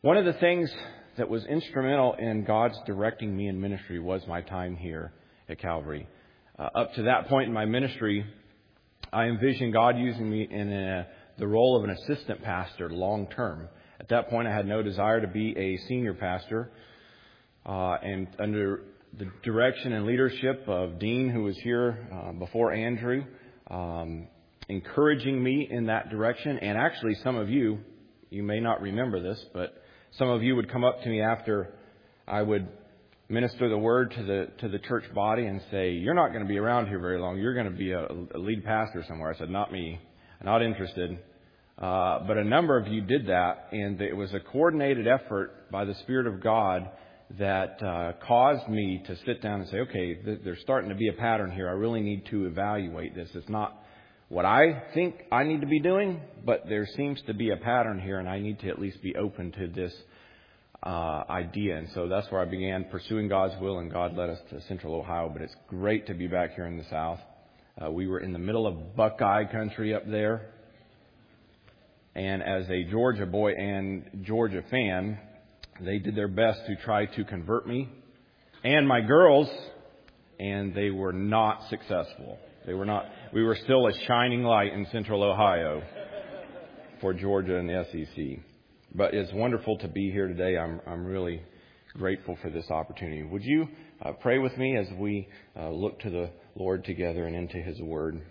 One of the things that was instrumental in God's directing me in ministry was my time here at Calvary. Up to that point in my ministry, I envisioned God using me in the role of an assistant pastor long term. At that point, I had no desire to be a senior pastor. And under the direction and leadership of Dean, who was here before Andrew, encouraging me in that direction. And actually, some of you may not remember this, but some of you would come up to me after I would minister the word to the church body and say, "You're not going to be around here very long. You're going to be a lead pastor somewhere." I said, "Not me. I'm not interested." But a number of you did that, and it was a coordinated effort by the Spirit of God that caused me to sit down and say, "Okay, there's starting to be a pattern here. I really need to evaluate this. It's not what I think I need to be doing, but there seems to be a pattern here, and I need to at least be open to this idea." And so that's where I began pursuing God's will, and God led us to Central Ohio. But it's great to be back here in the South. We were in the middle of Buckeye country up there. And as a Georgia boy and Georgia fan, they did their best to try to convert me and my girls, and they were not successful. They were not. We were still a shining light in Central Ohio for Georgia and the SEC. But it's wonderful to be here today. I'm really grateful for this opportunity. Would you pray with me as we look to the Lord together and into His Word?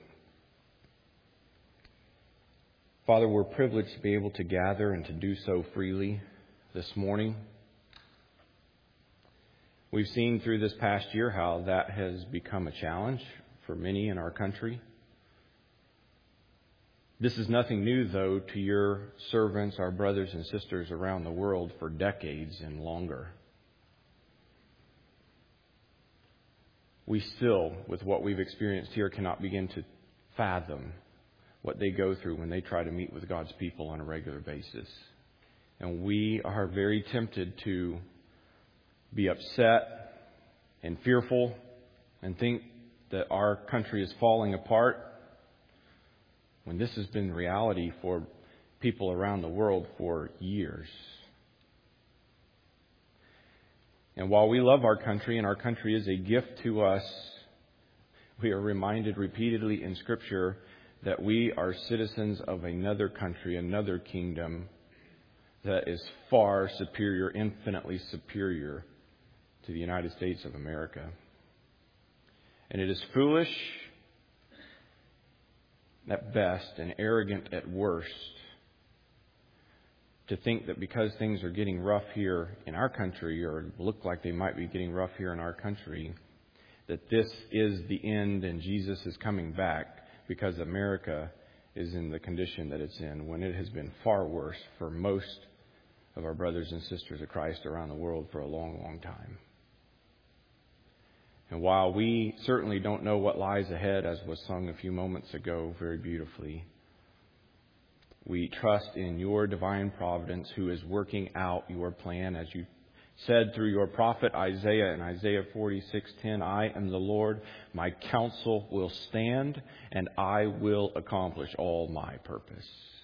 Father, we're privileged to be able to gather and to do so freely this morning. We've seen through this past year how that has become a challenge for many in our country. This is nothing new, though, to your servants, our brothers and sisters around the world for decades and longer. We still, with what we've experienced here, cannot begin to fathom what they go through when they try to meet with God's people on a regular basis. And we are very tempted to be upset and fearful and think that our country is falling apart, when this has been reality for people around the world for years. And while we love our country, and our country is a gift to us, we are reminded repeatedly in Scripture that we are citizens of another country, another kingdom that is far superior, infinitely superior to the United States of America. And it is foolish at best and arrogant at worst to think that because things are getting rough here in our country, or look like they might be getting rough here in our country, that this is the end and Jesus is coming back because America is in the condition that it's in, when it has been far worse for most of our brothers and sisters of Christ around the world for a long, long time. And while we certainly don't know what lies ahead, as was sung a few moments ago very beautifully, we trust in your divine providence, who is working out your plan, as you said through your prophet Isaiah in Isaiah 46:10, "I am the Lord, my counsel will stand, and I will accomplish all my purpose."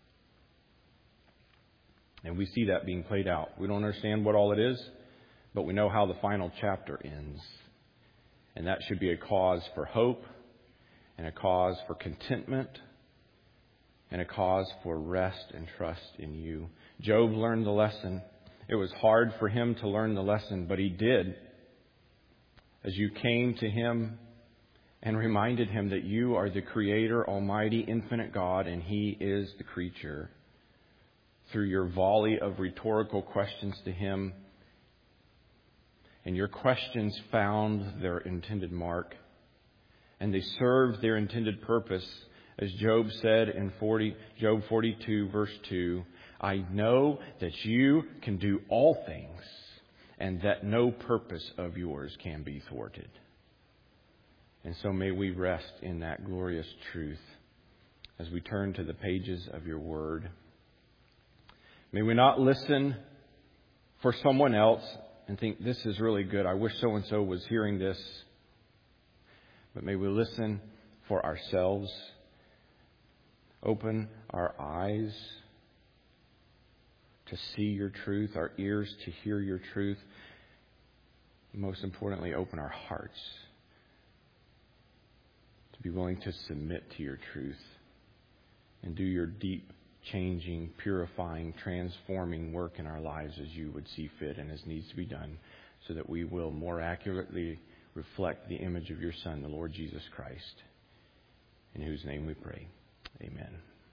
And we see that being played out. We don't understand what all it is, but we know how the final chapter ends. And that should be a cause for hope, and a cause for contentment, and a cause for rest and trust in you. Job learned the lesson. It was hard for him to learn the lesson, but he did. As you came to him and reminded him that you are the Creator, Almighty, Infinite God, and He is the creature. Through your volley of rhetorical questions to him, and your questions found their intended mark, and they served their intended purpose. As Job said in Job 42, verse 2, "I know that you can do all things, and that no purpose of yours can be thwarted." And so may we rest in that glorious truth as we turn to the pages of your Word. May we not listen for someone else and think, "This is really good. I wish so-and-so was hearing this." But may we listen for ourselves. Open our eyes to see your truth, our ears to hear your truth. Most importantly, open our hearts to be willing to submit to your truth and do your deep, changing, purifying, transforming work in our lives as you would see fit and as needs to be done, so that we will more accurately reflect the image of your Son, the Lord Jesus Christ, in whose name we pray. Amen.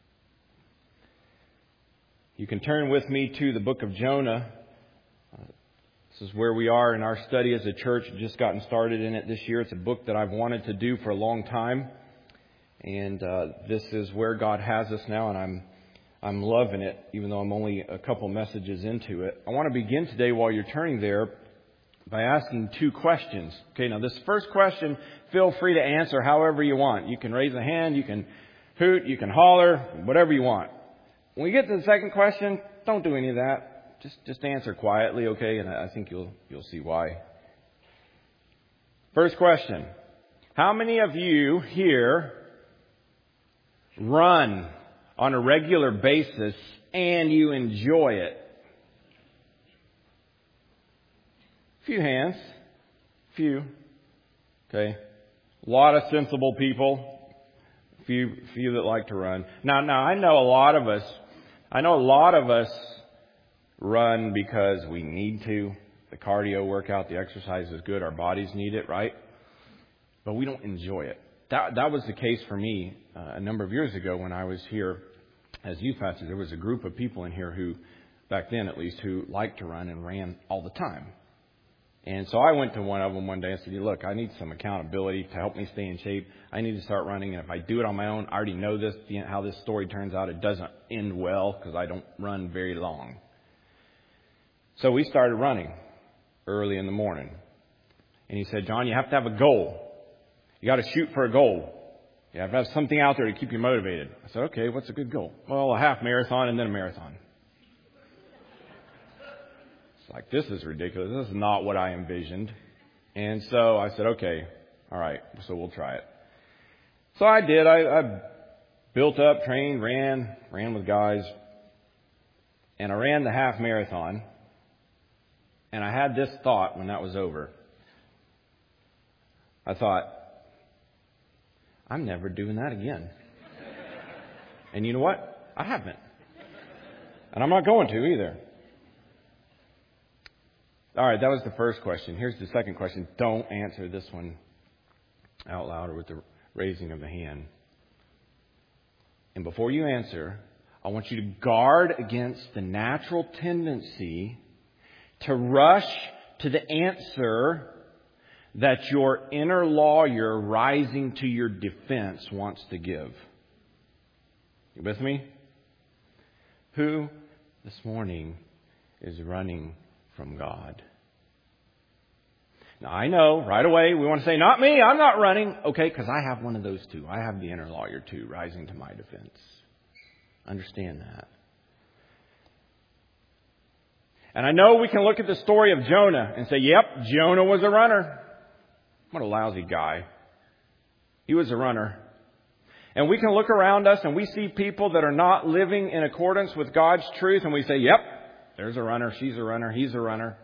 You can turn with me to the book of Jonah. This is where we are in our study as a church. We've just gotten started in it this year. It's a book that I've wanted to do for a long time. And this is where God has us now, and I'm loving it, even though I'm only a couple messages into it. I want to begin today, while you're turning there, by asking two questions. Okay, now this first question, feel free to answer however you want. You can raise a hand, you can hoot, you can holler, whatever you want. When we get to the second question, don't do any of that. Just answer quietly, okay? And I think you'll see why. First question. How many of you here run on a regular basis and you enjoy it? Few hands. Few. Okay. A lot of sensible people. Few that like to run. Now I know a lot of us run because we need to. The cardio workout, the exercise is good. Our bodies need it, right? But we don't enjoy it. That was the case for me a number of years ago when I was here as youth pastor. There was a group of people in here who, back then at least, who liked to run and ran all the time. And so I went to one of them one day and said, look, I need some accountability to help me stay in shape. I need to start running. And if I do it on my own, I already know this, how this story turns out. It doesn't end well because I don't run very long. So we started running early in the morning. And he said, John, you have to have a goal. You got to shoot for a goal. You have to have something out there to keep you motivated. I said, okay, what's a good goal? Well, a half marathon and then a marathon. Like, this is ridiculous. This is not what I envisioned. And so I said, okay, all right, so we'll try it. So I did. I built up, trained, ran with guys. And I ran the half marathon. And I had this thought when that was over. I thought, I'm never doing that again. And you know what? I haven't. And I'm not going to either. All right, that was the first question. Here's the second question. Don't answer this one out loud or with the raising of the hand. And before you answer, I want you to guard against the natural tendency to rush to the answer that your inner lawyer rising to your defense wants to give. You with me? Who this morning is running from God? Now, I know right away we want to say, not me, I'm not running. Okay, because I have one of those too. I have the inner lawyer too, rising to my defense. Understand that. And I know we can look at the story of Jonah and say, yep, Jonah was a runner. What a lousy guy. He was a runner. And we can look around us and we see people that are not living in accordance with God's truth, and we say, yep, there's a runner, she's a runner, he's a runner.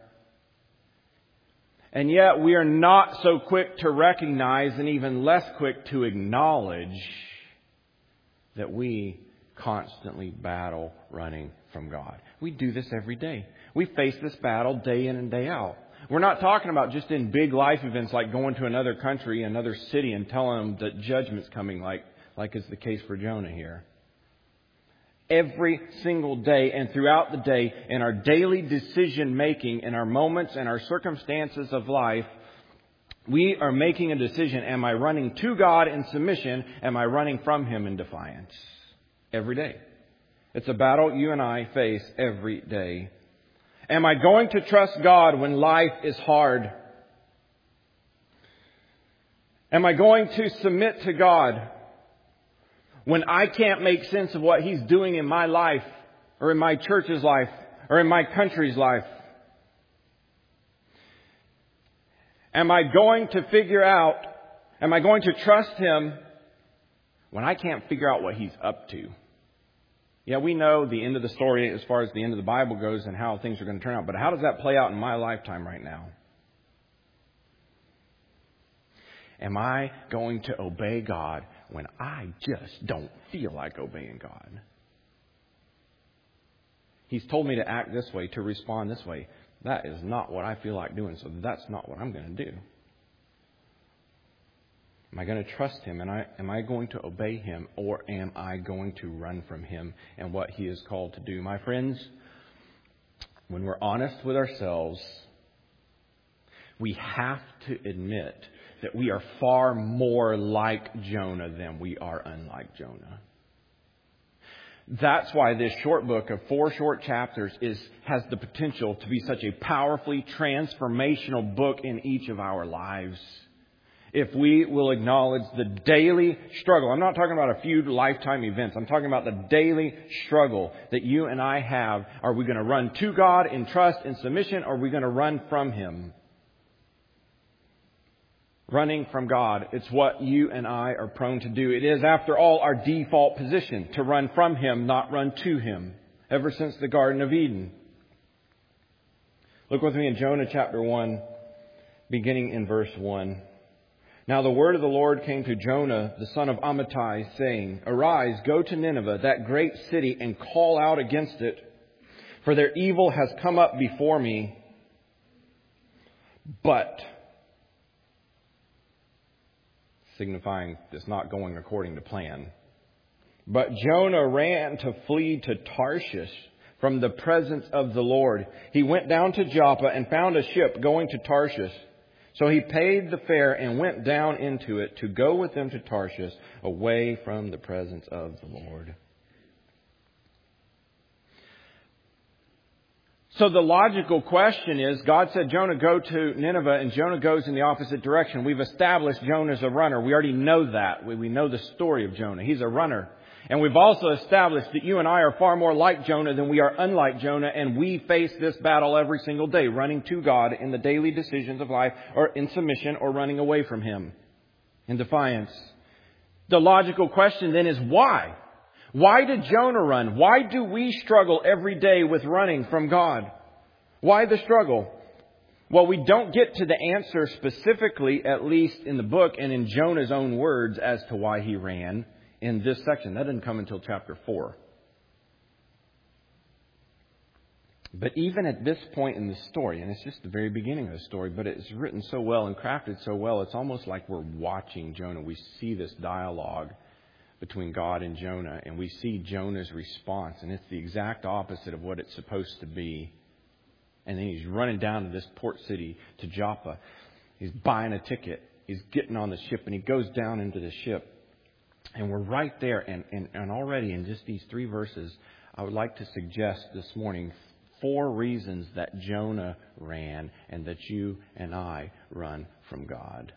And yet we are not so quick to recognize and even less quick to acknowledge that we constantly battle running from God. We do this every day. We face this battle day in and day out. We're not talking about just in big life events like going to another country, another city, and telling them that judgment's coming like is the case for Jonah here. Every single day and throughout the day, in our daily decision making, in our moments and our circumstances of life, we are making a decision. Am I running to God in submission? Am I running from Him in defiance? Every day. It's a battle you and I face every day. Am I going to trust God when life is hard? Am I going to submit to God when I can't make sense of what He's doing in my life, or in my church's life, or in my country's life? Am I going to trust Him when I can't figure out what He's up to? Yeah, we know the end of the story as far as the end of the Bible goes and how things are going to turn out. But how does that play out in my lifetime right now? Am I going to obey God when I just don't feel like obeying God? He's told me to act this way, to respond this way. That is not what I feel like doing, so that's not what I'm going to do. Am I going to trust Him? Am I going to obey Him? Or am I going to run from Him and what He is called to do? My friends, when we're honest with ourselves, we have to admit that we are far more like Jonah than we are unlike Jonah. That's why this short book of 4 short chapters has the potential to be such a powerfully transformational book in each of our lives. If we will acknowledge the daily struggle. I'm not talking about a few lifetime events. I'm talking about the daily struggle that you and I have. Are we going to run to God in trust and submission, or are we going to run from Him? Running from God, it's what you and I are prone to do. It is, after all, our default position to run from Him, not run to Him, ever since the Garden of Eden. Look with me in Jonah chapter 1, beginning in verse 1. Now the word of the Lord came to Jonah, the son of Amittai, saying, Arise, go to Nineveh, that great city, and call out against it, for their evil has come up before me. But, signifying it's not going according to plan. But Jonah ran to flee to Tarshish from the presence of the Lord. He went down to Joppa and found a ship going to Tarshish. So he paid the fare and went down into it to go with them to Tarshish, away from the presence of the Lord. So the logical question is, God said, Jonah, go to Nineveh, and Jonah goes in the opposite direction. We've established Jonah's a runner. We already know that. We know the story of Jonah. He's a runner. And we've also established that you and I are far more like Jonah than we are unlike Jonah, and we face this battle every single day, running to God in the daily decisions of life, or in submission, or running away from Him in defiance. The logical question then is why? Why did Jonah run? Why do we struggle every day with running from God? Why the struggle? Well, we don't get to the answer specifically, at least in the book and in Jonah's own words, as to why he ran in this section. That didn't come until chapter 4. But even at this point in the story, and it's just the very beginning of the story, but it's written so well and crafted so well, it's almost like we're watching Jonah. We see this dialogue between God and Jonah, and we see Jonah's response, and it's the exact opposite of what it's supposed to be. And then he's running down to this port city, to Joppa. He's buying a ticket. He's getting on the ship, and he goes down into the ship. And we're right there, and already in just these 3 verses, I would like to suggest this morning 4 reasons that Jonah ran and that you and I run from God.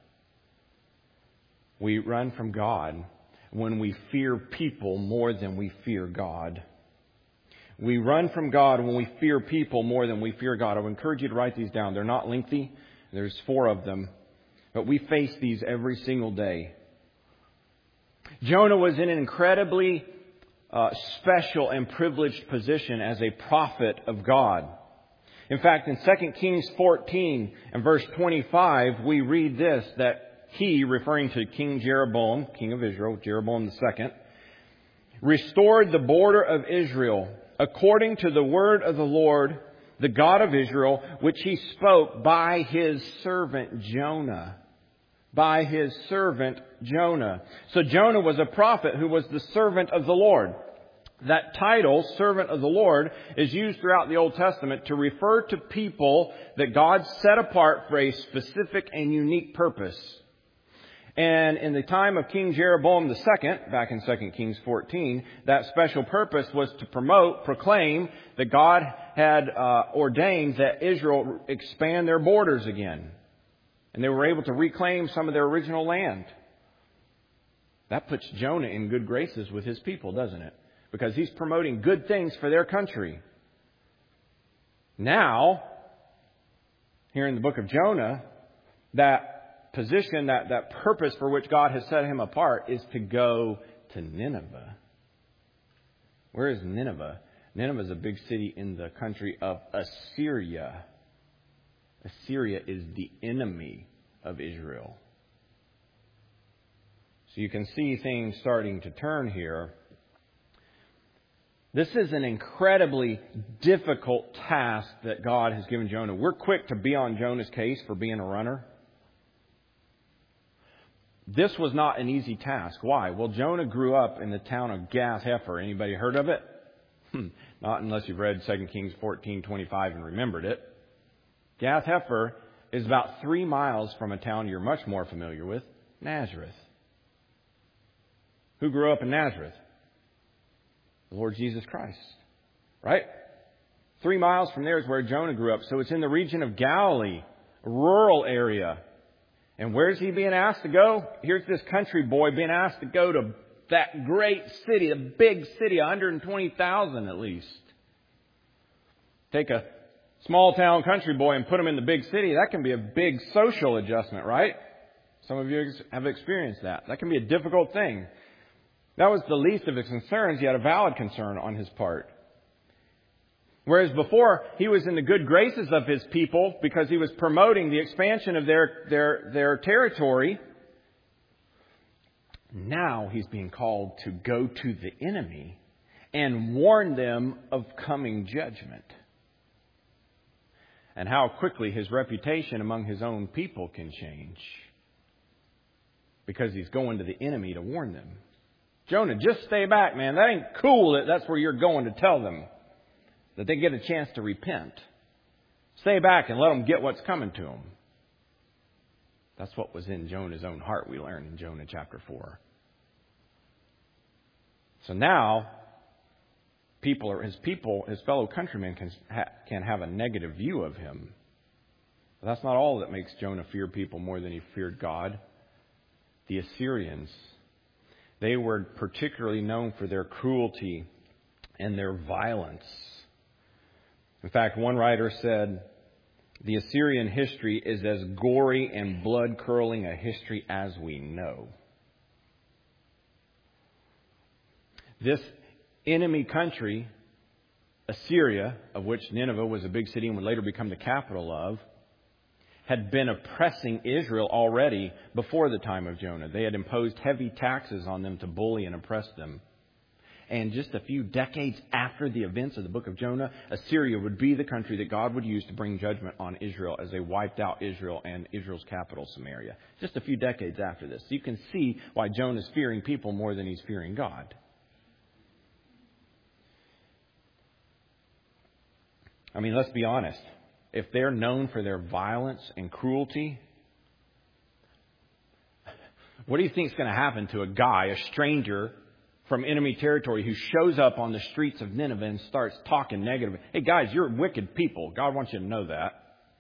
We run from God when we fear people more than we fear God. We run from God when we fear people more than we fear God. I would encourage you to write these down. They're not lengthy. There's 4 of them. But we face these every single day. Jonah was in an incredibly special and privileged position as a prophet of God. In fact, in 2 Kings 14 and verse 25, we read this, that he, referring to King Jeroboam, king of Israel, Jeroboam II, restored the border of Israel according to the word of the Lord, the God of Israel, which He spoke by His servant Jonah. By His servant Jonah. So Jonah was a prophet who was the servant of the Lord. That title, servant of the Lord, is used throughout the Old Testament to refer to people that God set apart for a specific and unique purpose. And in the time of King Jeroboam II, back in 2 Kings 14, that special purpose was to proclaim that God had ordained that Israel expand their borders again. And they were able to reclaim some of their original land. That puts Jonah in good graces with his people, doesn't it? Because he's promoting good things for their country. Now, here in the book of Jonah, that position, that purpose for which God has set him apart is to go to Nineveh. Where is Nineveh? Nineveh is a big city in the country of Assyria. Assyria is the enemy of Israel. So you can see things starting to turn here. This is an incredibly difficult task that God has given Jonah. We're quick to be on Jonah's case for being a runner. This was not an easy task. Why? Well, Jonah grew up in the town of Gath-Hepher. Anybody heard of it? Not unless you've read 2 Kings 14:25 and remembered it. Gath-Hepher is about 3 miles from a town you're much more familiar with, Nazareth. Who grew up in Nazareth? The Lord Jesus Christ. Right? 3 miles from there is where Jonah grew up. So it's in the region of Galilee, a rural area. And where's he being asked to go? Here's this country boy being asked to go to that great city, a big city, 120,000 at least. Take a small town country boy and put him in the big city. That can be a big social adjustment, right? Some of you have experienced that. That can be a difficult thing. That was the least of his concerns. He had a valid concern on his part. Whereas before, he was in the good graces of his people because he was promoting the expansion of their territory. Now he's being called to go to the enemy and warn them of coming judgment. And how quickly his reputation among his own people can change because he's going to the enemy to warn them. Jonah, just stay back, man. That ain't cool. That's where you're going to tell them that they get a chance to repent. Stay back and let them get what's coming to them. That's what was in Jonah's own heart, we learn in Jonah chapter 4. So now, his fellow countrymen can have a negative view of him. But that's not all that makes Jonah fear people more than he feared God. The Assyrians, they were particularly known for their cruelty and their violence. In fact, one writer said, the Assyrian history is as gory and blood-curdling a history as we know. This enemy country, Assyria, of which Nineveh was a big city and would later become the capital of, had been oppressing Israel already before the time of Jonah. They had imposed heavy taxes on them to bully and oppress them. And just a few decades after the events of the book of Jonah, Assyria would be the country that God would use to bring judgment on Israel as they wiped out Israel and Israel's capital, Samaria. Just a few decades after this. So you can see why Jonah's fearing people more than he's fearing God. I mean, let's be honest. If they're known for their violence and cruelty, what do you think is going to happen to a guy, a stranger from enemy territory who shows up on the streets of Nineveh and starts talking negative? Hey guys, you're wicked people. God wants you to know that.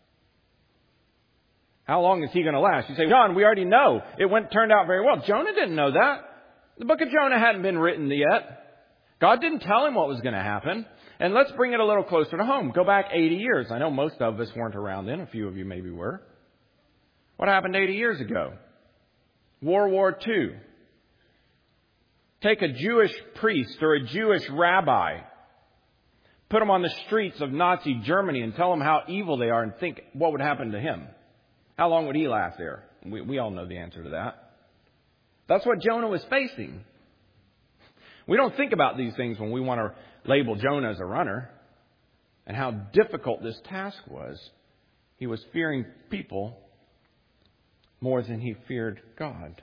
How long is he going to last? You say, John, we already know. It turned out very well. Jonah didn't know that. The book of Jonah hadn't been written yet. God didn't tell him what was going to happen. And let's bring it a little closer to home. Go back 80 years. I know most of us weren't around then. A few of you maybe were. What happened 80 years ago? World War II. Take a Jewish priest or a Jewish rabbi, put him on the streets of Nazi Germany and tell him how evil they are and think what would happen to him. How long would he last there? We all know the answer to that. That's what Jonah was facing. We don't think about these things when we want to label Jonah as a runner and how difficult this task was. He was fearing people more than he feared God.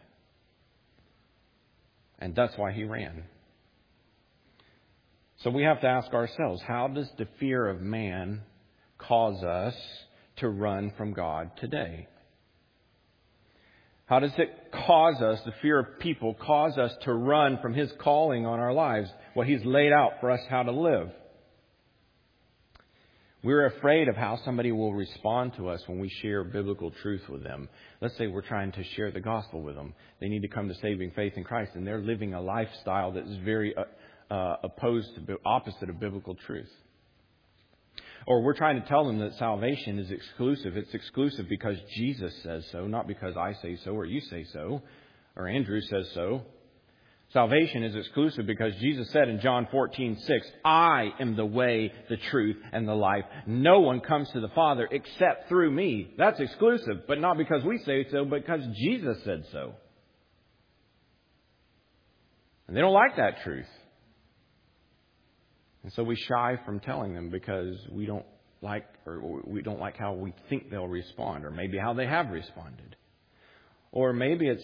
And that's why he ran. So we have to ask ourselves, how does the fear of man cause us to run from God today? How does it cause us, the fear of people, cause us to run from His calling on our lives, what He's laid out for us how to live? We're afraid of how somebody will respond to us when we share biblical truth with them. Let's say we're trying to share the gospel with them. They need to come to saving faith in Christ, and they're living a lifestyle that is very opposite of biblical truth. Or we're trying to tell them that salvation is exclusive. It's exclusive because Jesus says so, not because I say so or you say so or Andrew says so. Salvation is exclusive because Jesus said in John 14:6, I am the way, the truth, and the life. No one comes to the Father except through me. That's exclusive, but not because we say so, but because Jesus said so. And they don't like that truth. And so we shy from telling them because we don't like how we think they'll respond, or maybe how they have responded. Or maybe it's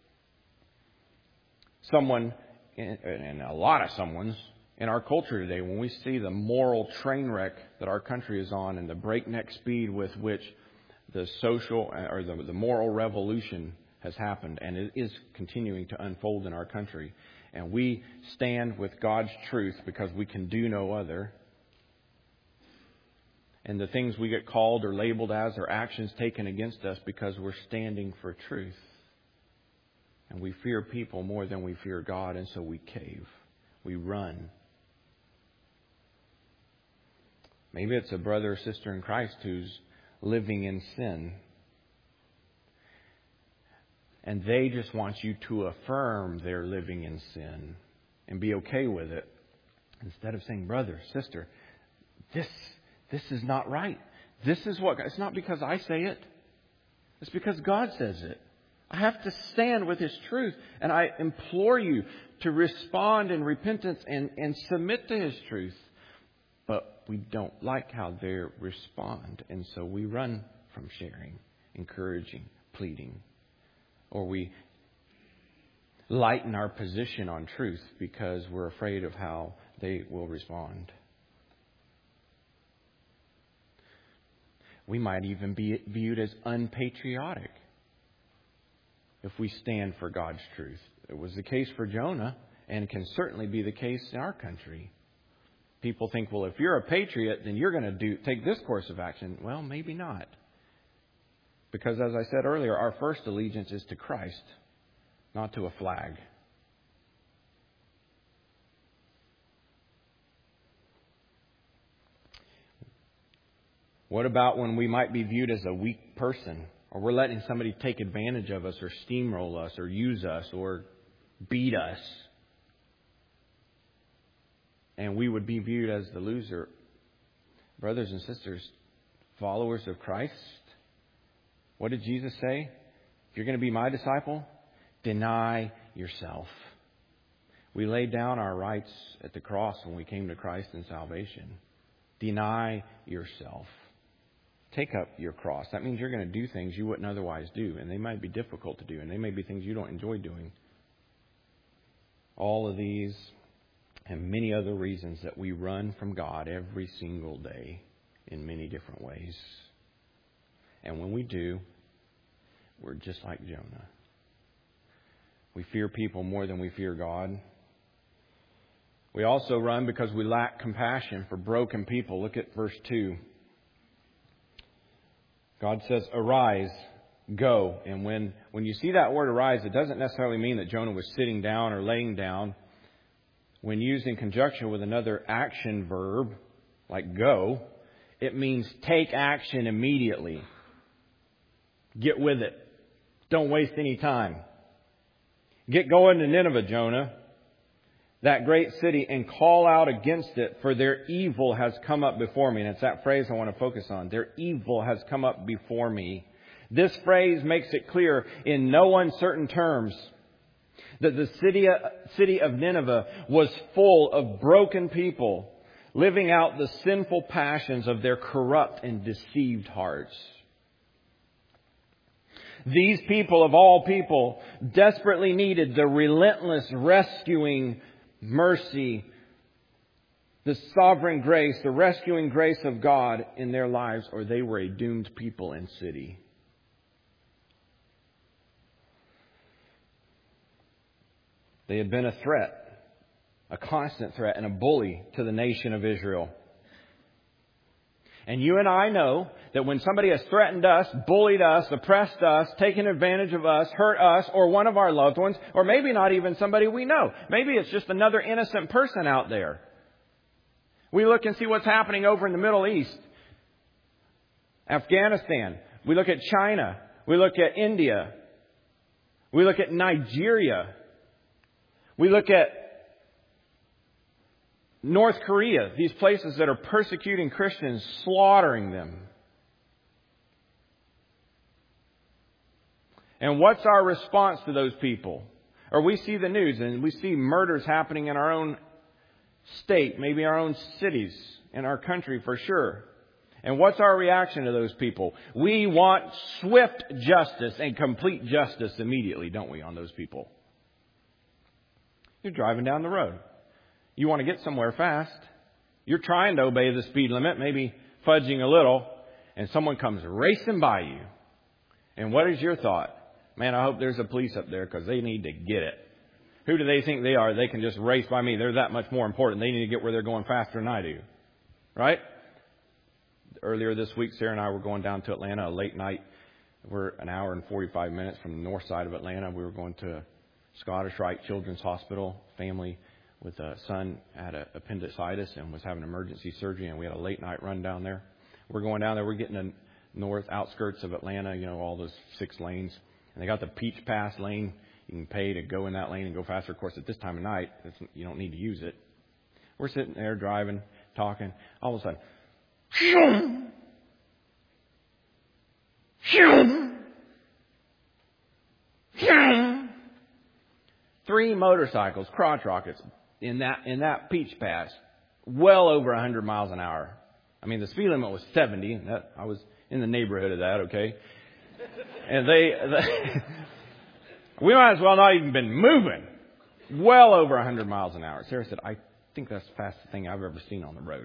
someone, and a lot of someones in our culture today, when we see the moral train wreck that our country is on and the breakneck speed with which the social or the moral revolution has happened and it is continuing to unfold in our country, and we stand with God's truth because we can do no other, and the things we get called or labeled as are actions taken against us because we're standing for truth. And we fear people more than we fear God, and so we cave. We run. Maybe it's a brother or sister in Christ who's living in sin. And they just want you to affirm they're living in sin and be okay with it. Instead of saying, brother, sister, this is not right. This is what... It's not because I say it. It's because God says it. I have to stand with His truth. And I implore you to respond in repentance and submit to His truth. But we don't like how they respond. And so we run from sharing, encouraging, pleading. Or we lighten our position on truth because we're afraid of how they will respond. We might even be viewed as unpatriotic if we stand for God's truth. It was the case for Jonah and can certainly be the case in our country. People think, well, if you're a patriot, then you're going to take this course of action. Well, maybe not. Because as I said earlier, our first allegiance is to Christ, not to a flag. What about when we might be viewed as a weak person? Or we're letting somebody take advantage of us or steamroll us or use us or beat us. And we would be viewed as the loser. Brothers and sisters, followers of Christ, what did Jesus say? If you're going to be my disciple, deny yourself. We laid down our rights at the cross when we came to Christ in salvation. Deny yourself. Take up your cross. That means you're going to do things you wouldn't otherwise do. And they might be difficult to do. And they may be things you don't enjoy doing. All of these and many other reasons that we run from God every single day in many different ways. And when we do, we're just like Jonah. We fear people more than we fear God. We also run because we lack compassion for broken people. Look at verse 2. God says, arise, go. And when you see that word arise, it doesn't necessarily mean that Jonah was sitting down or laying down. When used in conjunction with another action verb, like go, it means take action immediately. Get with it. Don't waste any time. Get going to Nineveh, Jonah, that great city, and call out against it, for their evil has come up before me. And it's that phrase I want to focus on. Their evil has come up before me. This phrase makes it clear in no uncertain terms that the city of Nineveh was full of broken people living out the sinful passions of their corrupt and deceived hearts. These people of all people desperately needed the relentless rescuing mercy, the sovereign grace, the rescuing grace of God in their lives, or they were a doomed people and city. They had been a threat, a constant threat, and a bully to the nation of Israel. And you and I know that when somebody has threatened us, bullied us, oppressed us, taken advantage of us, hurt us, or one of our loved ones, or maybe not even somebody we know. Maybe it's just another innocent person out there. We look and see what's happening over in the Middle East, Afghanistan. We look at China. We look at India. We look at Nigeria. We look at North Korea, these places that are persecuting Christians, slaughtering them. And what's our response to those people? Or we see the news and we see murders happening in our own state, maybe our own cities, in our country for sure. And what's our reaction to those people? We want swift justice and complete justice immediately, don't we, on those people? You're driving down the road. You want to get somewhere fast. You're trying to obey the speed limit, maybe fudging a little, and someone comes racing by you. And what is your thought? Man, I hope there's a police up there because they need to get it. Who do they think they are? They can just race by me. They're that much more important. They need to get where they're going faster than I do. Right? Earlier this week, Sarah and I were going down to Atlanta, a late night. We're an hour and 45 minutes from the north side of Atlanta. We were going to Scottish Rite Children's Hospital. Family with a son had appendicitis and was having emergency surgery, and we had a late night run down there. We're going down there. We're getting the north outskirts of Atlanta, all those 6 lanes. And they got the Peach Pass lane. You can pay to go in that lane and go faster. Of course, at this time of night, you don't need to use it. We're sitting there driving, talking. All of a sudden, shoom, 3 motorcycles, crotch rockets, in that Peach Pass, well over 100 miles an hour. I mean, the speed limit was 70. I was in the neighborhood of that, okay? And we might as well not even been moving. Well over 100 miles an hour. Sarah said, I think that's the fastest thing I've ever seen on the road.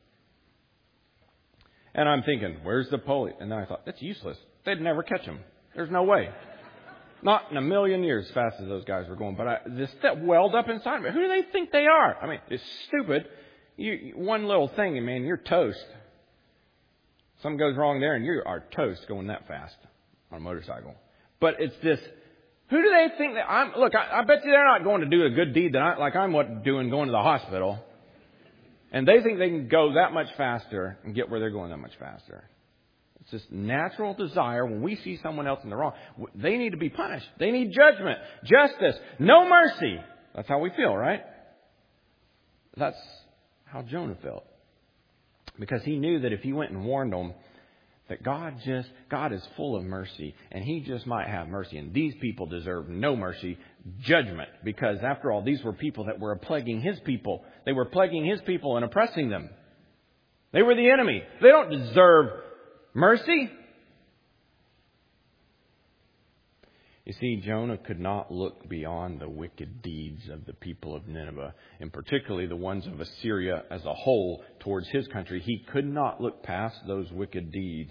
And I'm thinking, where's the police? And then I thought, that's useless. They'd never catch him. There's no way. Not in a million years as fast as those guys were going. But this welled up inside me. Who do they think they are? I mean, it's stupid. One little thing, and man, you're toast. Something goes wrong there, and you are toast going that fast on a motorcycle. But it's this. Who do they think that I'm? Look, I bet you they're not going to do a good deed like I'm going to the hospital. And they think they can go that much faster and get where they're going that much faster. It's this natural desire when we see someone else in the wrong. They need to be punished. They need judgment, justice, no mercy. That's how we feel, right? That's how Jonah felt. Because he knew that if he went and warned them that God is full of mercy, and He just might have mercy, and these people deserve no mercy, judgment. Because after all, these were people that were plaguing His people. They were plaguing His people and oppressing them. They were the enemy. They don't deserve mercy. You see, Jonah could not look beyond the wicked deeds of the people of Nineveh, and particularly the ones of Assyria as a whole towards his country. He could not look past those wicked deeds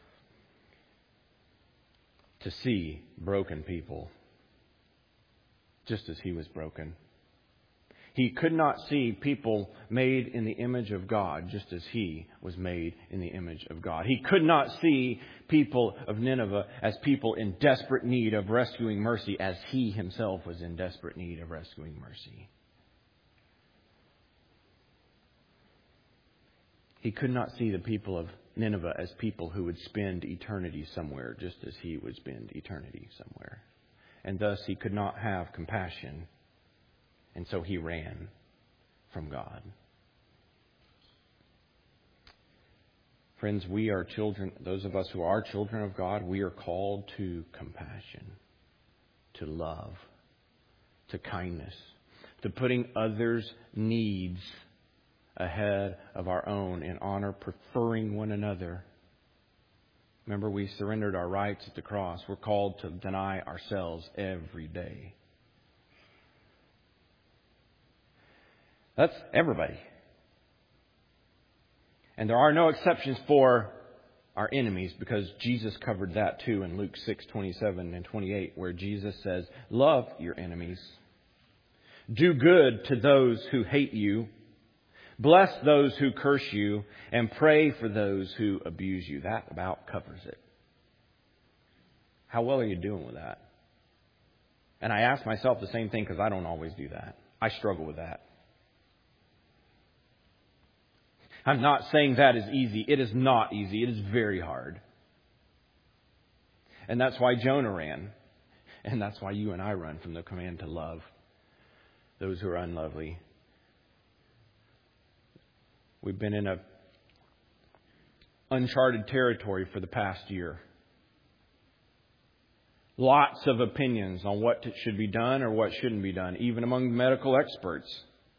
to see broken people, just as he was broken. He could not see people made in the image of God, just as he was made in the image of God. He could not see people of Nineveh as people in desperate need of rescuing mercy, as he himself was in desperate need of rescuing mercy. He could not see the people of Nineveh as people who would spend eternity somewhere, just as he would spend eternity somewhere. And thus he could not have compassion. And so he ran from God. Friends, we are children, those of us who are children of God, we are called to compassion, to love, to kindness, to putting others' needs ahead of our own in honor, preferring one another. Remember, we surrendered our rights at the cross. We're called to deny ourselves every day. That's everybody. And there are no exceptions for our enemies, because Jesus covered that too in Luke 6:27 and 28, where Jesus says, love your enemies. Do good to those who hate you. Bless those who curse you, and pray for those who abuse you. That about covers it. How well are you doing with that? And I ask myself the same thing, because I don't always do that. I struggle with that. I'm not saying that is easy. It is not easy. It is very hard. And that's why Jonah ran. And that's why you and I run from the command to love. those who are unlovely. We've been in a uncharted territory for the past year. Lots of opinions on what should be done or what shouldn't be done, even among medical experts.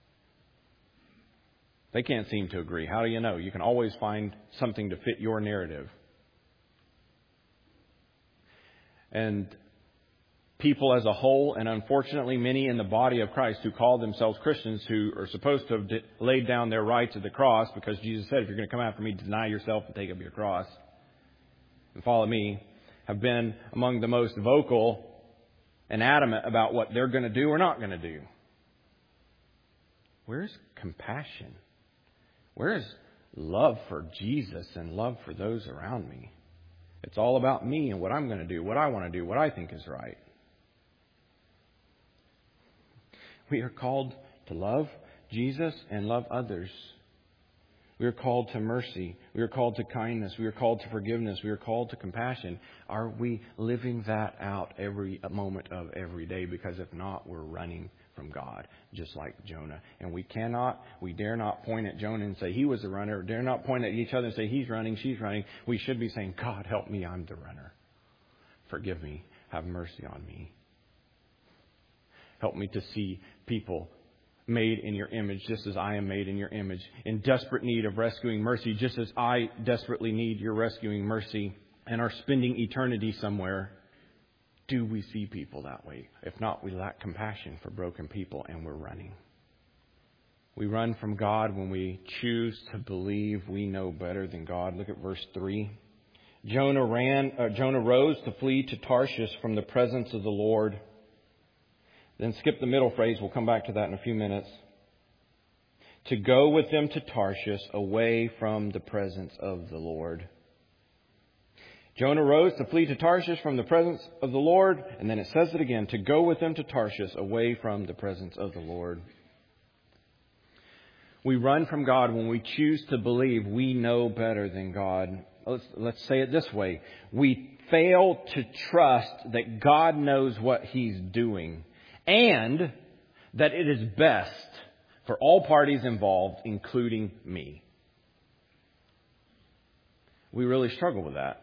They can't seem to agree. How do you know? You can always find something to fit your narrative. And people as a whole, and unfortunately many in the body of Christ who call themselves Christians, who are supposed to have laid down their rights at the cross, because Jesus said, if you're going to come after me, deny yourself and take up your cross and follow me, have been among the most vocal and adamant about what they're going to do or not going to do. Where's compassion? Where's love for Jesus and love for those around me? It's all about me and what I'm going to do, what I want to do, what I think is right. We are called to love Jesus and love others. We are called to mercy. We are called to kindness. We are called to forgiveness. We are called to compassion. Are we living that out every moment of every day? Because if not, we're running from God, just like Jonah. And we dare not point at Jonah and say he was the runner. Dare not point at each other and say he's running, she's running. We should be saying, God, help me, I'm the runner. Forgive me. Have mercy on me. Help me to see people made in your image, just as I am made in your image, in desperate need of rescuing mercy, just as I desperately need your rescuing mercy, and are spending eternity somewhere. Do we see people that way? If not, we lack compassion for broken people, and we're running. We run from God when we choose to believe we know better than God. Look at verse 3. Jonah rose to flee to Tarshish from the presence of the Lord. Then skip the middle phrase. We'll come back to that in a few minutes. To go with them to Tarshish, away from the presence of the Lord. Jonah rose to flee to Tarshish from the presence of the Lord. And then it says it again. To go with them to Tarshish, away from the presence of the Lord. We run from God when we choose to believe we know better than God. Let's say it this way. We fail to trust that God knows what He's doing, and that it is best for all parties involved, including me. We really struggle with that.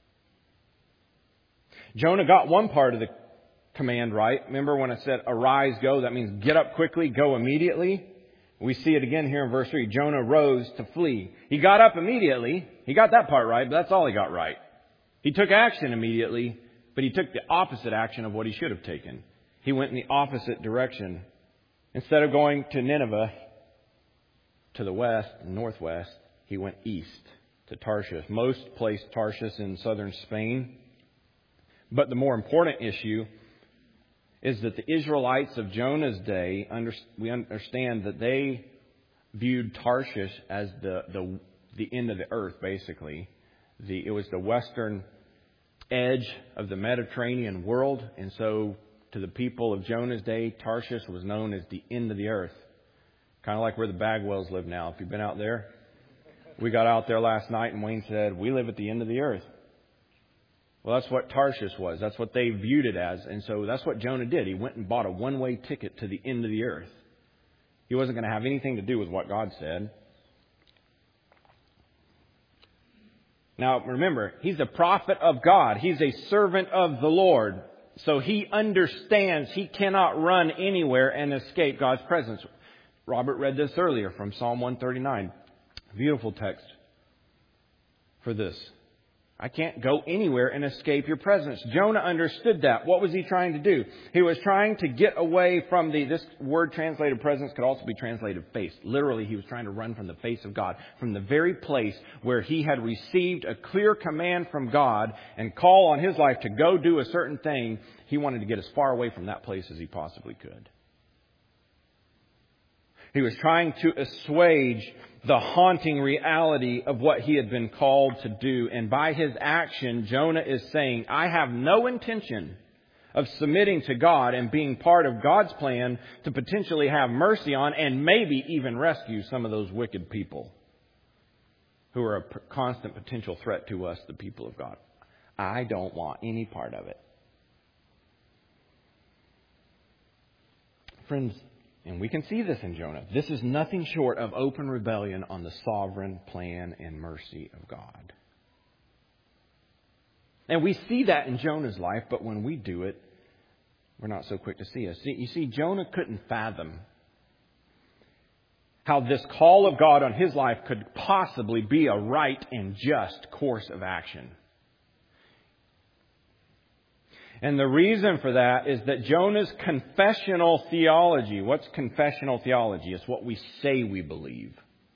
Jonah got one part of the command right. Remember when it said, arise, go? That means get up quickly, go immediately. We see it again here in verse 3. Jonah rose to flee. He got up immediately. He got that part right, but that's all he got right. He took action immediately, but he took the opposite action of what he should have taken. He went in the opposite direction. Instead of going to Nineveh, to the west and northwest, he went east to Tarshish. Most place Tarshish in southern Spain. But the more important issue is that the Israelites of Jonah's day, we understand that they viewed Tarshish as the end of the earth, basically. It was the western edge of the Mediterranean world, and so to the people of Jonah's day, Tarshish was known as the end of the earth. Kind of like where the Bagwells live now. If you've been out there. We got out there last night and Wayne said, we live at the end of the earth. Well, that's what Tarshish was. That's what they viewed it as. And so that's what Jonah did. He went and bought a one-way ticket to the end of the earth. He wasn't going to have anything to do with what God said. Now, remember, he's a prophet of God. He's a servant of the Lord. So he understands he cannot run anywhere and escape God's presence. Robert read this earlier from Psalm 139. Beautiful text for this. I can't go anywhere and escape your presence. Jonah understood that. What was he trying to do? He was trying to get away from this word translated presence could also be translated face. Literally, he was trying to run from the face of God, from the very place where he had received a clear command from God and call on his life to go do a certain thing. He wanted to get as far away from that place as he possibly could. He was trying to assuage the haunting reality of what he had been called to do. And by his action, Jonah is saying, I have no intention of submitting to God and being part of God's plan to potentially have mercy on and maybe even rescue some of those wicked people who are a constant potential threat to us, the people of God. I don't want any part of it. Friends, And we can see this in Jonah. This is nothing short of open rebellion on the sovereign plan and mercy of God. And we see that in Jonah's life, but when we do it, we're not so quick to see it. You see, Jonah couldn't fathom how this call of God on his life could possibly be a right and just course of action. And the reason for that is that Jonah's confessional theology, what's confessional theology? It's what we say we believe.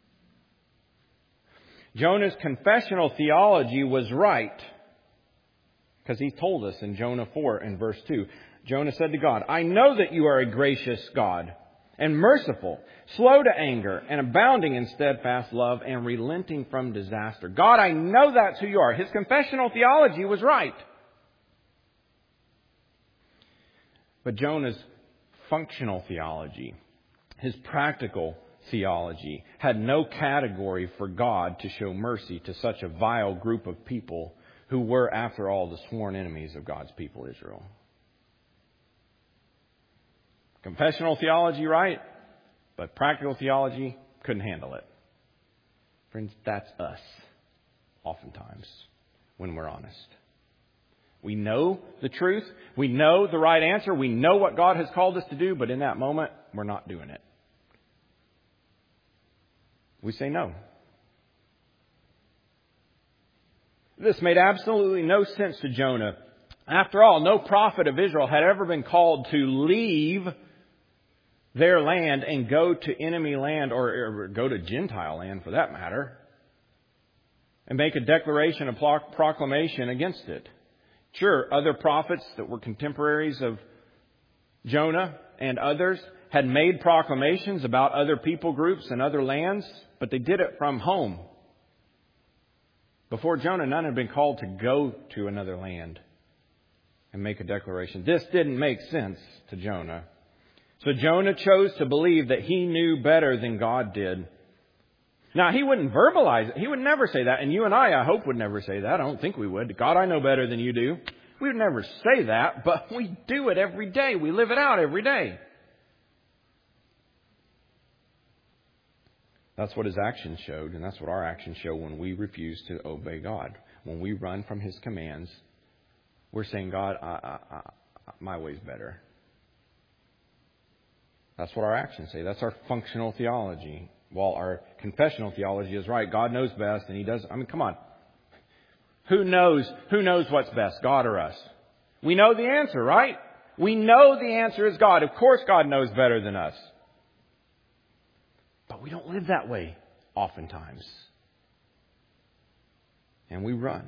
Jonah's confessional theology was right, because he told us in Jonah 4 and verse 2. Jonah said to God, I know that you are a gracious God and merciful, slow to anger and abounding in steadfast love and relenting from disaster. God, I know that's who you are. His confessional theology was right. But Jonah's functional theology, his practical theology, had no category for God to show mercy to such a vile group of people who were, after all, the sworn enemies of God's people, Israel. Confessional theology, right? But practical theology couldn't handle it. Friends, that's us, oftentimes, when we're honest. We know the truth. We know the right answer. We know what God has called us to do, but in that moment, we're not doing it. We say no. This made absolutely no sense to Jonah. After all, no prophet of Israel had ever been called to leave their land and go to enemy land, or go to Gentile land for that matter, and make a declaration, a proclamation against it. Sure, other prophets that were contemporaries of Jonah and others had made proclamations about other people groups and other lands, but they did it from home. Before Jonah, none had been called to go to another land and make a declaration. This didn't make sense to Jonah. So Jonah chose to believe that he knew better than God did. Now, he wouldn't verbalize it. He would never say that. And you and I hope, would never say that. I don't think we would. God, I know better than you do. We would never say that, but we do it every day. We live it out every day. That's what his actions showed, and that's what our actions show when we refuse to obey God. When we run from His commands, we're saying, God, my way's better. That's what our actions say. That's our functional theology. While our confessional theology is right, God knows best, and He does. I mean, come on. Who knows what's best, God or us? We know the answer, right? We know the answer is God. Of course God knows better than us. But we don't live that way oftentimes. And we run.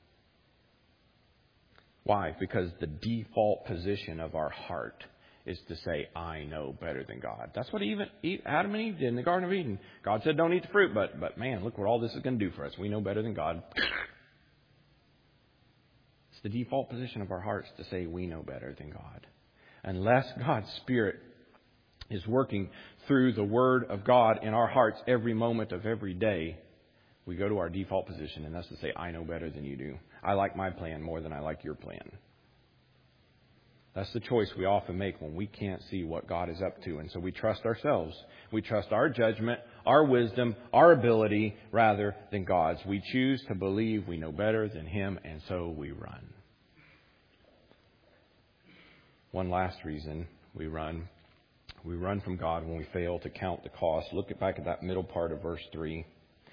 Why? Because the default position of our heart is to say, I know better than God. That's what Adam and Eve did in the Garden of Eden. God said, don't eat the fruit, but man, look what all this is going to do for us. We know better than God. It's the default position of our hearts to say we know better than God. Unless God's Spirit is working through the Word of God in our hearts every moment of every day, we go to our default position, and that's to say, I know better than you do. I like my plan more than I like your plan. That's the choice we often make when we can't see what God is up to. And so we trust ourselves. We trust our judgment, our wisdom, our ability rather than God's. We choose to believe we know better than Him, and so we run. One last reason we run. We run from God when we fail to count the cost. Look back at that middle part of verse 3.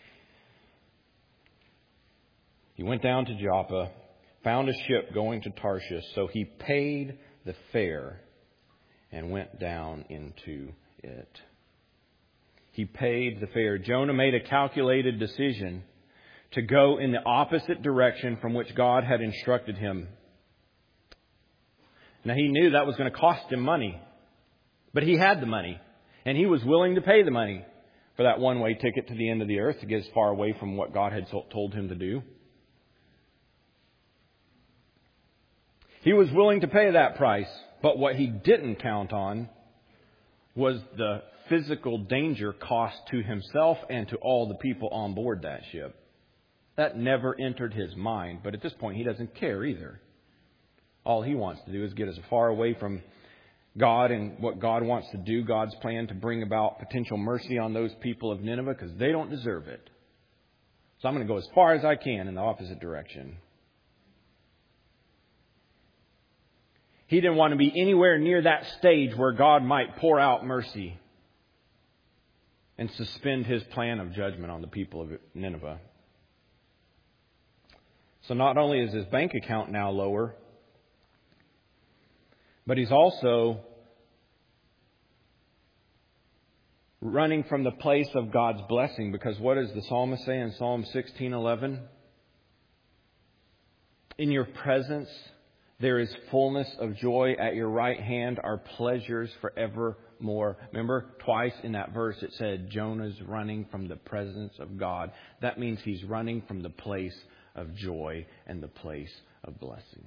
He went down to Joppa, found a ship going to Tarshish, so he paid the fare and went down into it. He paid the fare. Jonah made a calculated decision to go in the opposite direction from which God had instructed him. Now, he knew that was going to cost him money, but he had the money, and he was willing to pay the money for that one-way ticket to the end of the earth to get as far away from what God had told him to do. He was willing to pay that price, but what he didn't count on was the physical danger cost to himself and to all the people on board that ship. That never entered his mind, but at this point he doesn't care either. All he wants to do is get as far away from God and what God wants to do, God's plan to bring about potential mercy on those people of Nineveh because they don't deserve it. So I'm going to go as far as I can in the opposite direction. He didn't want to be anywhere near that stage where God might pour out mercy and suspend His plan of judgment on the people of Nineveh. So not only is his bank account now lower, but he's also running from the place of God's blessing. Because what does the psalmist say in Psalm 16:11? In your presence there is fullness of joy. At your right hand are pleasures forevermore. Remember, twice in that verse it said Jonah's running from the presence of God. That means he's running from the place of joy and the place of blessing.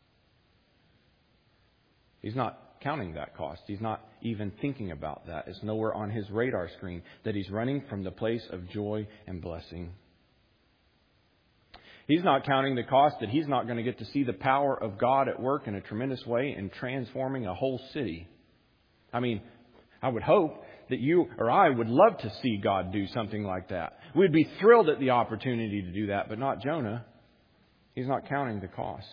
He's not counting that cost. He's not even thinking about that. It's nowhere on his radar screen that he's running from the place of joy and blessing. He's not counting the cost that he's not going to get to see the power of God at work in a tremendous way in transforming a whole city. I mean, I would hope that you or I would love to see God do something like that. We'd be thrilled at the opportunity to do that, but not Jonah. He's not counting the cost.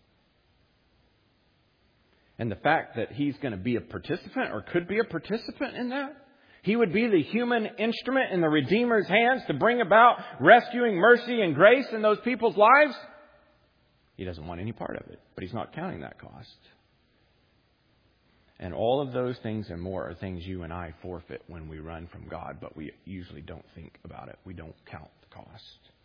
And the fact that he's going to be a participant or could be a participant in that, he would be the human instrument in the Redeemer's hands to bring about rescuing mercy and grace in those people's lives. He doesn't want any part of it, but he's not counting that cost. And all of those things and more are things you and I forfeit when we run from God, but we usually don't think about it. We don't count the cost.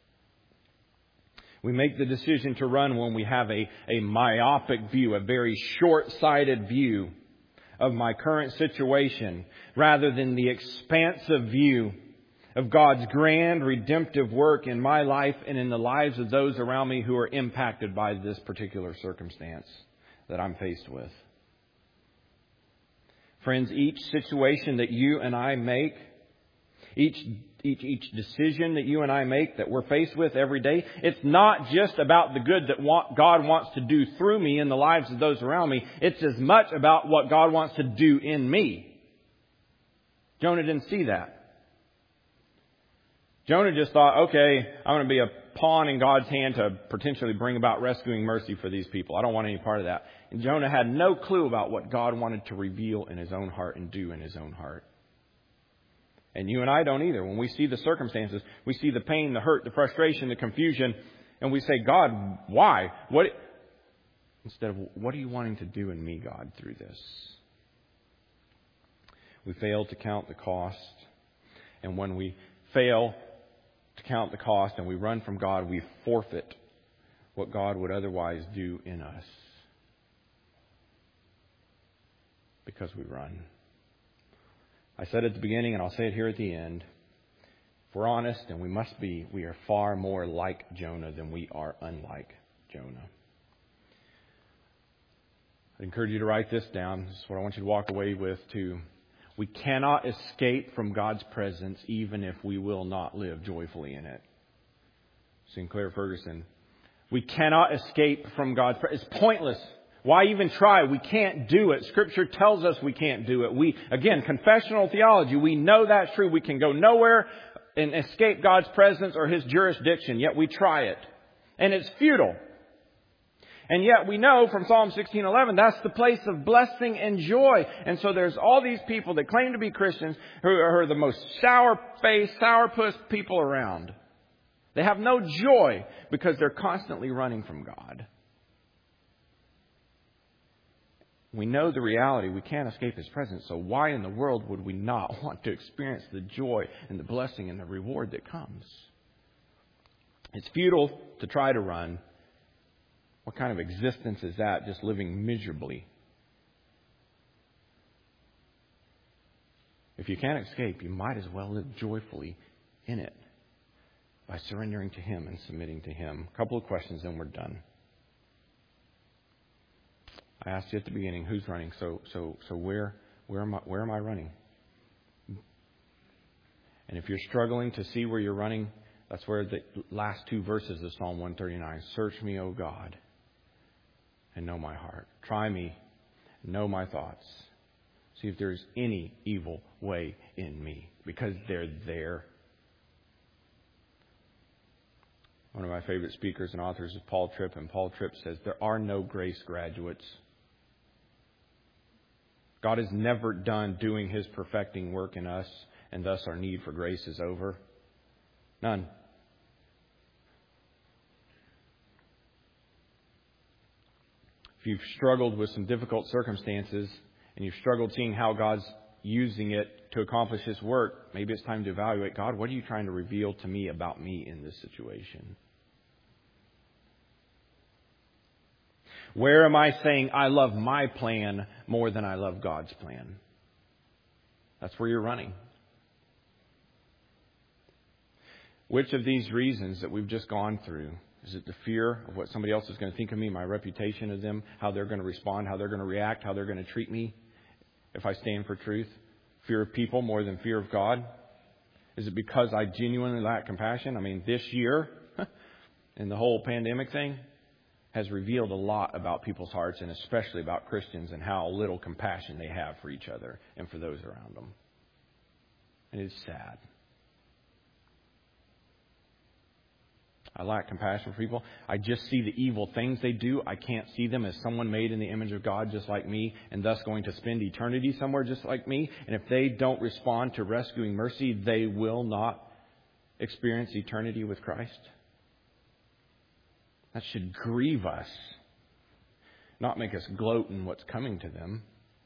We make the decision to run when we have a myopic view, a very short-sighted view of my current situation, rather than the expansive view of God's grand redemptive work in my life and in the lives of those around me who are impacted by this particular circumstance that I'm faced with. Friends, each situation that you and I make, each decision that you and I make that we're faced with every day, it's not just about the good that God wants to do through me in the lives of those around me. It's as much about what God wants to do in me. Jonah didn't see that. Jonah just thought, okay, I'm going to be a pawn in God's hand to potentially bring about rescuing mercy for these people. I don't want any part of that. And Jonah had no clue about what God wanted to reveal in his own heart and do in his own heart. And you and I don't either. When we see the circumstances, we see the pain, the hurt, the frustration, the confusion, and we say, God, why? What? Instead of, what are you wanting to do in me, God, through this? We fail to count the cost. And when we fail to count the cost and we run from God, we forfeit what God would otherwise do in us. Because we run. I said at the beginning, and I'll say it here at the end. If we're honest, and we must be, we are far more like Jonah than we are unlike Jonah. I encourage you to write this down. This is what I want you to walk away with too. We cannot escape from God's presence even if we will not live joyfully in it. Sinclair Ferguson. We cannot escape from God's presence. It's pointless. Why even try? We can't do it. Scripture tells us we can't do it. Again, confessional theology, we know that's true. We can go nowhere and escape God's presence or His jurisdiction, yet we try it. And it's futile. And yet we know from Psalm 16:11, that's the place of blessing and joy. And so there's all these people that claim to be Christians who are the most sour-faced, sourpuss people around. They have no joy because they're constantly running from God. We know the reality. We can't escape His presence. So why in the world would we not want to experience the joy and the blessing and the reward that comes? It's futile to try to run. What kind of existence is that? Just living miserably. If you can't escape, you might as well live joyfully in it by surrendering to Him and submitting to Him. A couple of questions, then we're done. I asked you at the beginning, who's running? So where am I running? And if you're struggling to see where you're running, that's where the last two verses of Psalm 139. Search me, O God, and know my heart. Try me, know my thoughts. See if there's any evil way in me, because they're there. One of my favorite speakers and authors is Paul Tripp, and Paul Tripp says there are no grace graduates. God is never done doing His perfecting work in us, and thus our need for grace is over. None. If you've struggled with some difficult circumstances, and you've struggled seeing how God's using it to accomplish His work, maybe it's time to evaluate, God, what are you trying to reveal to me about me in this situation? Where am I saying I love my plan more than I love God's plan? That's where you're running. Which of these reasons that we've just gone through, is it the fear of what somebody else is going to think of me, my reputation of them, how they're going to respond, how they're going to react, how they're going to treat me if I stand for truth? Fear of people more than fear of God? Is it because I genuinely lack compassion? I mean, this year and the whole pandemic thing has revealed a lot about people's hearts, and especially about Christians, and how little compassion they have for each other and for those around them. And it's sad. I lack compassion for people. I just see the evil things they do. I can't see them as someone made in the image of God just like me, and thus going to spend eternity somewhere just like me. And if they don't respond to rescuing mercy, they will not experience eternity with Christ. That should grieve us, not make us gloat in what's coming to them.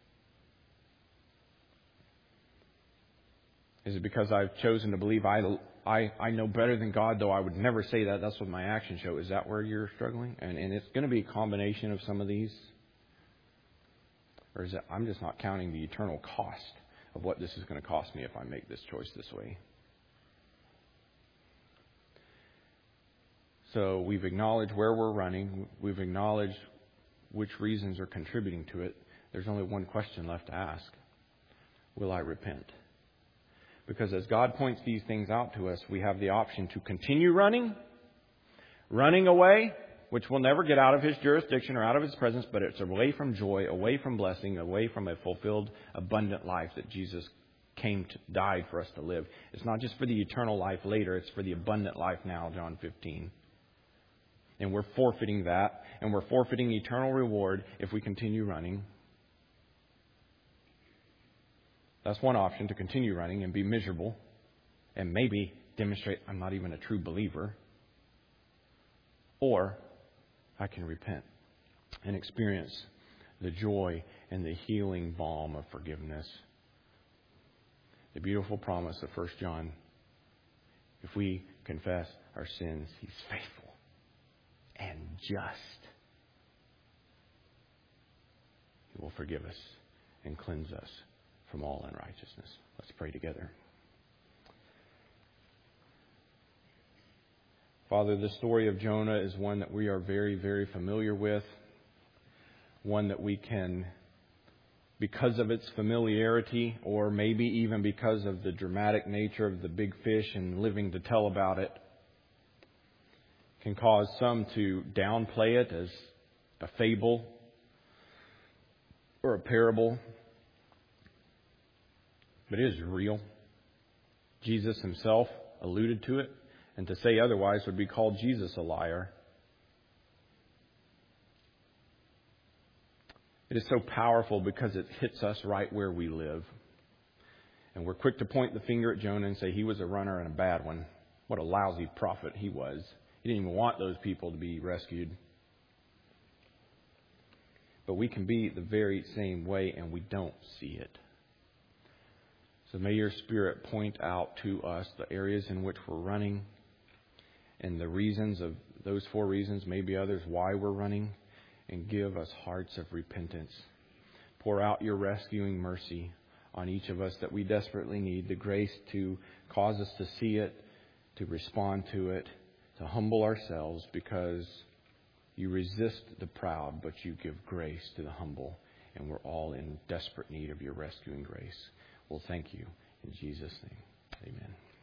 Is it because I've chosen to believe I know better than God, though I would never say that? That's what my actions show. Is that where you're struggling? And it's going to be a combination of some of these. Or is it I'm just not counting the eternal cost of what this is going to cost me if I make this choice this way? So we've acknowledged where we're running. We've acknowledged which reasons are contributing to it. There's only one question left to ask. Will I repent? Because as God points these things out to us, we have the option to continue running away, which will never get out of His jurisdiction or out of His presence, but it's away from joy, away from blessing, away from a fulfilled, abundant life that Jesus died for us to live. It's not just for the eternal life later, it's for the abundant life now, John 15. And we're forfeiting that, and we're forfeiting eternal reward if we continue running. That's one option, to continue running and be miserable and maybe demonstrate I'm not even a true believer. Or I can repent and experience the joy and the healing balm of forgiveness. The beautiful promise of 1 John. If we confess our sins, He's faithful and just. He will forgive us and cleanse us from all unrighteousness. Let's pray together. Father, the story of Jonah is one that we are very, very familiar with. One that we can, because of its familiarity, or maybe even because of the dramatic nature of the big fish and living to tell about it, can cause some to downplay it as a fable or a parable. But it is real. Jesus Himself alluded to it, and to say otherwise would be called Jesus a liar. It is so powerful because it hits us right where we live. And we're quick to point the finger at Jonah and say he was a runner and a bad one. What a lousy prophet he was. He didn't even want those people to be rescued. But we can be the very same way, and we don't see it. So may your Spirit point out to us the areas in which we're running, and the reasons of those 4 reasons, maybe others, why we're running, and give us hearts of repentance. Pour out your rescuing mercy on each of us that we desperately need, the grace to cause us to see it, to respond to it, to humble ourselves, because you resist the proud, but you give grace to the humble, and we're all in desperate need of your rescuing grace. Well, thank you. In Jesus' name, amen.